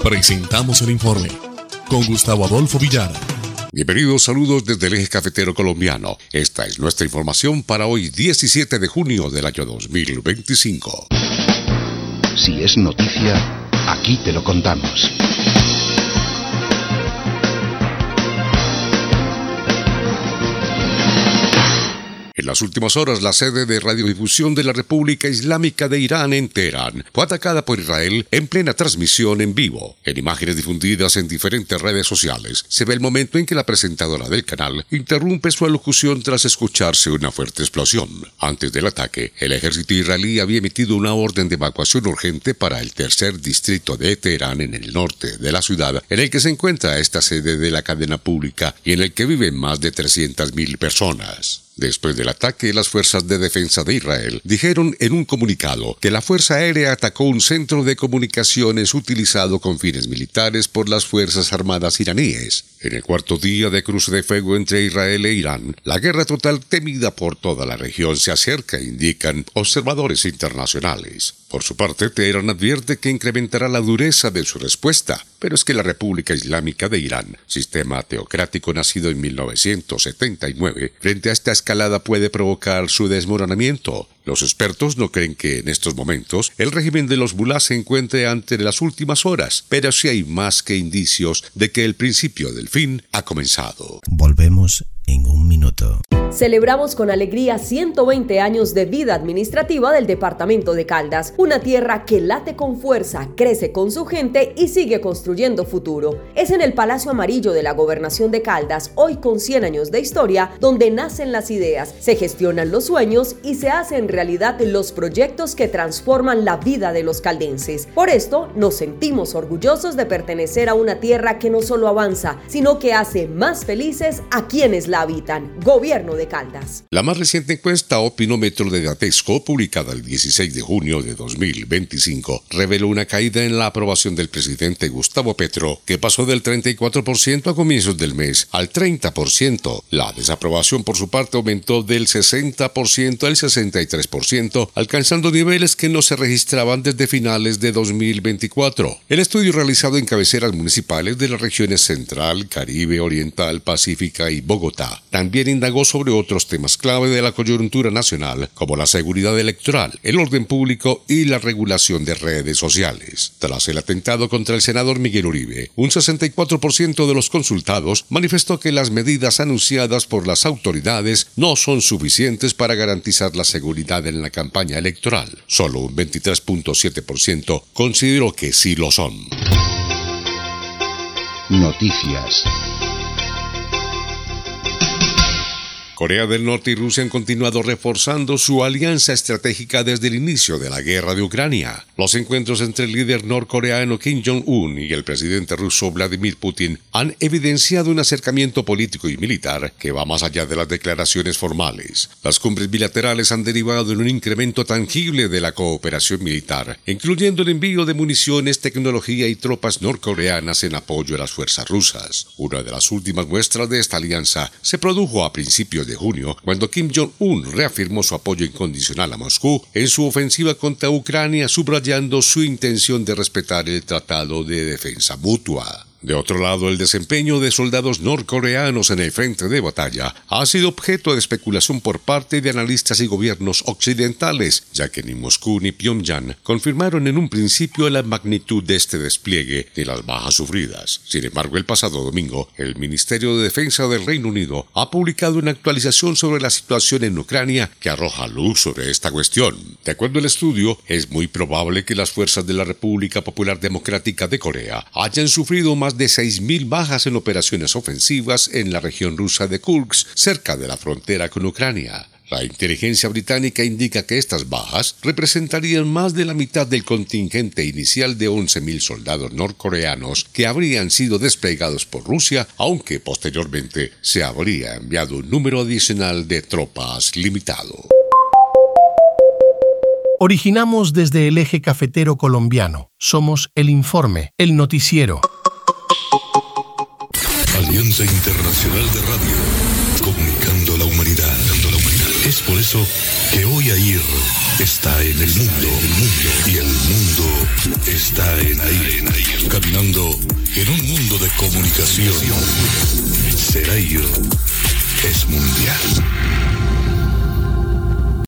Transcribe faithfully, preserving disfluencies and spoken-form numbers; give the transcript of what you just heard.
Presentamos el informe con Gustavo Adolfo Villara. Bienvenidos, saludos desde el eje cafetero colombiano. Esta es nuestra información para hoy, diecisiete de junio del año dos mil veinticinco. Si es noticia, aquí te lo contamos. En las últimas horas, la sede de radiodifusión de la República Islámica de Irán en Teherán fue atacada por Israel en plena transmisión en vivo. En imágenes difundidas en diferentes redes sociales, se ve el momento en que la presentadora del canal interrumpe su alocución tras escucharse una fuerte explosión. Antes del ataque, el ejército israelí había emitido una orden de evacuación urgente para el tercer distrito de Teherán en el norte de la ciudad, en el que se encuentra esta sede de la cadena pública y en el que viven más de trescientas mil personas. Después del ataque, las fuerzas de defensa de Israel dijeron en un comunicado que la Fuerza Aérea atacó un centro de comunicaciones utilizado con fines militares por las Fuerzas Armadas iraníes. En el cuarto día de cruce de fuego entre Israel e Irán, la guerra total temida por toda la región se acerca, indican observadores internacionales. Por su parte, Teherán advierte que incrementará la dureza de su respuesta, pero es que la República Islámica de Irán, sistema teocrático nacido en mil novecientos setenta y nueve, frente a esta escalada puede provocar su desmoronamiento. Los expertos no creen que en estos momentos el régimen de los mulás se encuentre ante las últimas horas, pero sí hay más que indicios de que el principio del fin ha comenzado. Volvemos en un minuto. Celebramos con alegría ciento veinte años de vida administrativa del departamento de Caldas, una tierra que late con fuerza, crece con su gente y sigue construyendo futuro. Es en el Palacio Amarillo de la Gobernación de Caldas, hoy con cien años de historia, donde nacen las ideas, se gestionan los sueños y se hacen realidad los proyectos que transforman la vida de los caldenses. Por esto, nos sentimos orgullosos de pertenecer a una tierra que no solo avanza, sino que hace más felices a quienes la habitan. Gobierno de Caldas. La más reciente encuesta Opinómetro de Datexco, publicada el dieciséis de junio de dos mil veinticinco, reveló una caída en la aprobación del presidente Gustavo Petro, que pasó del treinta y cuatro por ciento a comienzos del mes al treinta por ciento. La desaprobación, por su parte, aumentó del sesenta por ciento al sesenta y tres por ciento, alcanzando niveles que no se registraban desde finales de dos mil veinticuatro. El estudio realizado en cabeceras municipales de las regiones Central, Caribe, Oriental, Pacífica y Bogotá también indagó sobre otros temas clave de la coyuntura nacional, como la seguridad electoral, el orden público y la regulación de redes sociales. Tras el atentado contra el senador Miguel Uribe, un sesenta y cuatro por ciento de los consultados manifestó que las medidas anunciadas por las autoridades no son suficientes para garantizar la seguridad en la campaña electoral. Solo un veintitrés punto siete por ciento consideró que sí lo son. Noticias. Corea del Norte y Rusia han continuado reforzando su alianza estratégica desde el inicio de la guerra de Ucrania. Los encuentros entre el líder norcoreano Kim Jong-un y el presidente ruso Vladimir Putin han evidenciado un acercamiento político y militar que va más allá de las declaraciones formales. Las cumbres bilaterales han derivado en un incremento tangible de la cooperación militar, incluyendo el envío de municiones, tecnología y tropas norcoreanas en apoyo a las fuerzas rusas. Una de las últimas muestras de esta alianza se produjo a principios de junio, cuando Kim Jong-un reafirmó su apoyo incondicional a Moscú en su ofensiva contra Ucrania, subrayando su intención de respetar el Tratado de Defensa Mutua. De otro lado, el desempeño de soldados norcoreanos en el frente de batalla ha sido objeto de especulación por parte de analistas y gobiernos occidentales, ya que ni Moscú ni Pyongyang confirmaron en un principio la magnitud de este despliegue ni las bajas sufridas. Sin embargo, el pasado domingo, el Ministerio de Defensa del Reino Unido ha publicado una actualización sobre la situación en Ucrania que arroja luz sobre esta cuestión. De acuerdo al estudio, es muy probable que las fuerzas de la República Popular Democrática de Corea hayan sufrido más de seis mil bajas en operaciones ofensivas en la región rusa de Kursk, cerca de la frontera con Ucrania. La inteligencia británica indica que estas bajas representarían más de la mitad del contingente inicial de once mil soldados norcoreanos que habrían sido desplegados por Rusia, aunque posteriormente se habría enviado un número adicional de tropas limitado. Originamos desde el eje cafetero colombiano. Somos El Informe, el noticiero. Alianza Internacional de Radio, comunicando a la humanidad. Es por eso que hoy AIR está en el mundo, y el mundo está en AIR, caminando en un mundo de comunicación. Ser AIR es mundial.